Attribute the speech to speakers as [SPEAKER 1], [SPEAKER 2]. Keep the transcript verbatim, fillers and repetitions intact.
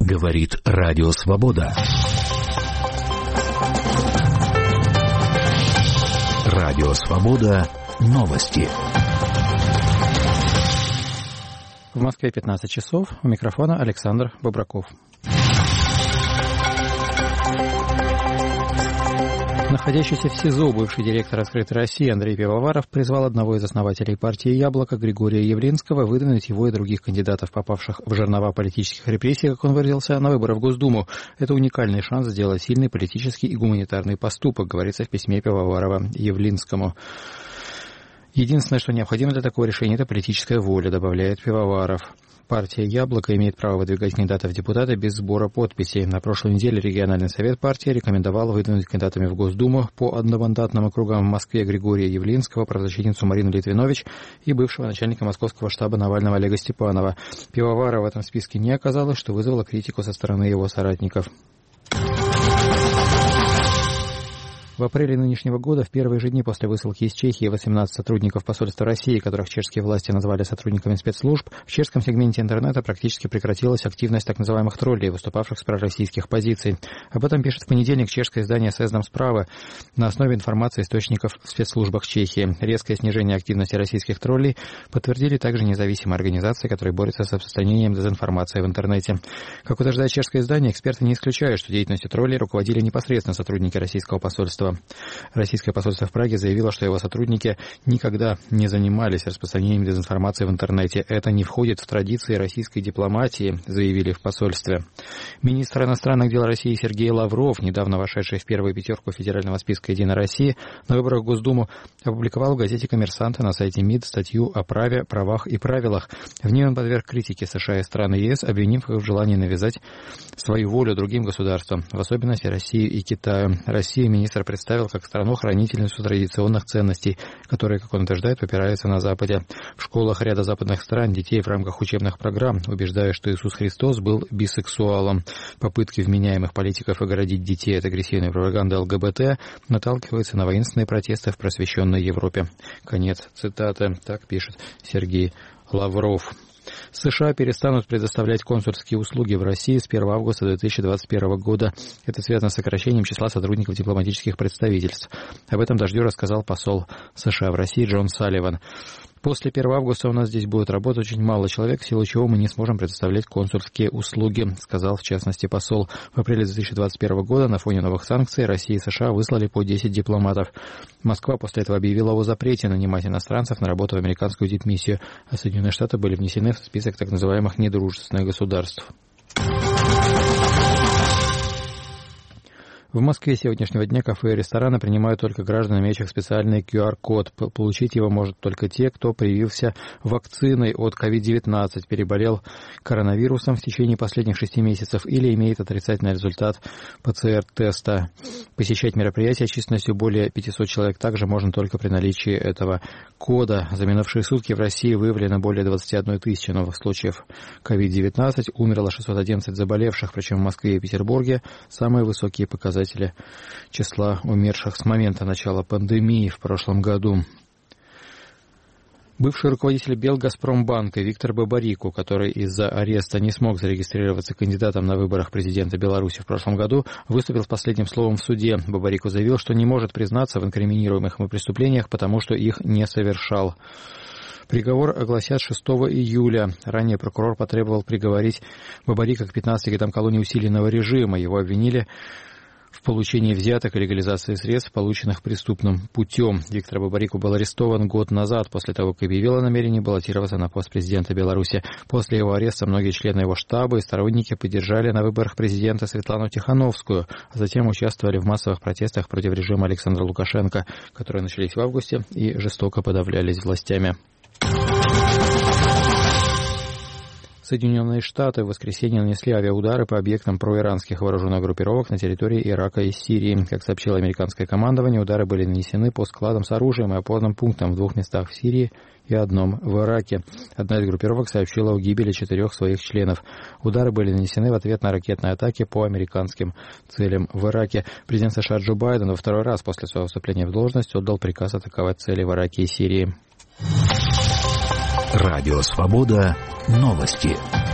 [SPEAKER 1] Говорит Радио Свобода. Радио Свобода. Новости.
[SPEAKER 2] В Москве пятнадцать часов. У микрофона Александр Бобраков. Находящийся в СИЗО бывший директор «Открытой России» Андрей Пивоваров призвал одного из основателей партии «Яблоко» Григория Явлинского выдвинуть его и других кандидатов, попавших в жернова политических репрессий, как он выразился, на выборы в Госдуму. Это уникальный шанс сделать сильный политический и гуманитарный поступок, говорится в письме Пивоварова Явлинскому. Единственное, что необходимо для такого решения, это политическая воля, добавляет Пивоваров. Партия «Яблоко» имеет право выдвигать кандидатов в депутаты без сбора подписей. На прошлой неделе региональный совет партии рекомендовал выдвинуть кандидатами в Госдуму по одномандатным округам в Москве Григория Явлинского, правозащитницу Марину Литвинович и бывшего начальника московского штаба Навального Олега Степанова. Пивоварова в этом списке не оказалось, что вызвало критику со стороны его соратников. В апреле нынешнего года, в первые же дни после высылки из Чехии восемнадцати сотрудников посольства России, которых чешские власти назвали сотрудниками спецслужб, в чешском сегменте интернета практически прекратилась активность так называемых троллей, выступавших с пророссийских позиций. Об этом пишет в понедельник чешское издание «Сезнам справа» на основе информации источников в спецслужбах Чехии. Резкое снижение активности российских троллей подтвердили также независимые организации, которые борются с распространением дезинформации в интернете. Как утверждает чешское издание, эксперты не исключают, что деятельностью троллей руководили непосредственно сотрудники российского посольства. Российское посольство в Праге заявило, что его сотрудники никогда не занимались распространением дезинформации в интернете. Это не входит в традиции российской дипломатии, заявили в посольстве. Министр иностранных дел России Сергей Лавров, недавно вошедший в первую пятерку федерального списка «Единой России», на выборах в Госдуму опубликовал в газете «Коммерсант» на сайте МИД статью о праве, правах и правилах. В ней он подверг критике США и стран ЕС, обвинив их в желании навязать свою волю другим государствам, в особенности России и Китаю. Россию министр представил как страну-хранительницу традиционных ценностей, которые, как он утверждает, опираются на Западе. В школах ряда западных стран детей в рамках учебных программ убеждают, что Иисус Христос был бисексуалом. Попытки вменяемых политиков оградить детей от агрессивной пропаганды ЛГБТ наталкиваются на воинственные протесты в просвещенной Европе. Конец цитаты. Так пишет Сергей Лавров. США перестанут предоставлять консульские услуги в России с первого августа две тысячи двадцать первого года. Это связано с сокращением числа сотрудников дипломатических представительств. Об этом «Дождю» рассказал посол США в России Джон Салливан. После первого августа у нас здесь будет работать очень мало человек, в силу чего мы не сможем предоставлять консульские услуги, сказал в частности посол. В апреле две тысячи двадцать первого года на фоне новых санкций Россия и США выслали по десять дипломатов. Москва после этого объявила о запрете нанимать иностранцев на работу в американскую дипмиссию, а Соединенные Штаты были внесены в список так называемых недружественных государств. В Москве с сегодняшнего дня кафе и рестораны принимают только граждан, имеющих специальный ку ар код. Получить его может только те, кто привился вакциной от ковид девятнадцать, переболел коронавирусом в течение последних шести месяцев или имеет отрицательный результат пэ цэ эр-теста. Посещать мероприятия численностью более пятисот человек также можно только при наличии этого кода. За минувшие сутки в России выявлено более двадцати одной тысячи новых случаев ковид девятнадцать, умерло шестьсот одиннадцать заболевших, причем в Москве и Петербурге самые высокие показатели числа умерших с момента начала пандемии в прошлом году. Бывший руководитель Белгазпромбанка Виктор Бабарику, который из-за ареста не смог зарегистрироваться кандидатом на выборах президента Беларуси в прошлом году, выступил с последним словом в суде. Бабарику заявил, что не может признаться в инкриминируемых ему преступлениях, потому что их не совершал. Приговор огласят шестого июля. Ранее прокурор потребовал приговорить Бабарика к пятнадцати годам колонии усиленного режима. Его обвинили в получении взяток и легализации средств, полученных преступным путем. Виктор Бабарику был арестован год назад, после того, как объявил о намерении баллотироваться на пост президента Беларуси. После его ареста многие члены его штаба и сторонники поддержали на выборах президента Светлану Тихановскую, а затем участвовали в массовых протестах против режима Александра Лукашенко, которые начались в августе и жестоко подавлялись властями. Соединенные Штаты в воскресенье нанесли авиаудары по объектам проиранских вооруженных группировок на территории Ирака и Сирии. Как сообщило американское командование, удары были нанесены по складам с оружием и опорным пунктам в двух местах в Сирии и одном в Ираке. Одна из группировок сообщила о гибели четырех своих членов. Удары были нанесены в ответ на ракетные атаки по американским целям в Ираке. Президент США Джо Байден во второй раз после своего вступления в должность отдал приказ атаковать цели в Ираке и Сирии.
[SPEAKER 1] Радио Свобода. Новости.